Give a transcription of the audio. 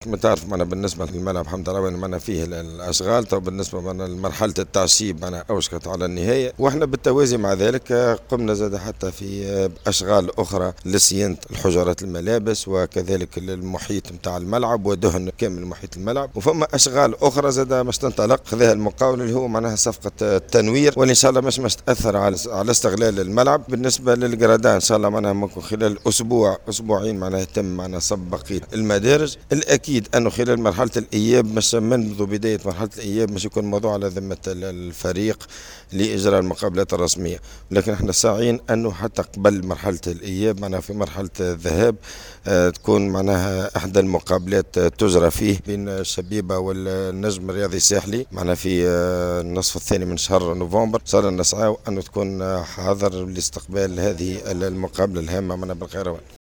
ما تعرف معنا بالنسبة للملعب حمد الله معنا فيه الأشغال، تو بالنسبة معنا لمرحلة التعشيب معنا أوشكت على النهاية، وإحنا بالتوازي مع ذلك قمنا زاد حتى في أشغال أخرى لصيانة الحجرات الملابس وكذلك المحيط نتاع الملعب ودهن كامل محيط الملعب، وفما أشغال أخرى زاد باش تنطلق خذها المقاول اللي هو معناها صفقة التنوير، واللي إن شاء الله مش تأثر على استغلال الملعب. بالنسبة للجرادان إن شاء الله معناها ممكن خلال أسبوع أسبوعين معناها يتم معناها صب بقية المدارج. الأكيد أنه خلال مرحلة الإياب مش منذ بداية مرحلة الإياب مش يكون موضوع على ذمة الفريق لإجراء المقابلات الرسمية، لكن احنا ساعين أنه حتى قبل مرحلة الإياب معناها في مرحلة الذهاب تكون معناها إحدى المقابلات تجرى فيه بين الشبيبة والنجم الرياضي الساحلي معناها في النصف الثاني من شهر نوفمبر. صار نسعى أنه تكون حاضر لاستقبال هذه المقابلة الهامة معنا بالقيروان.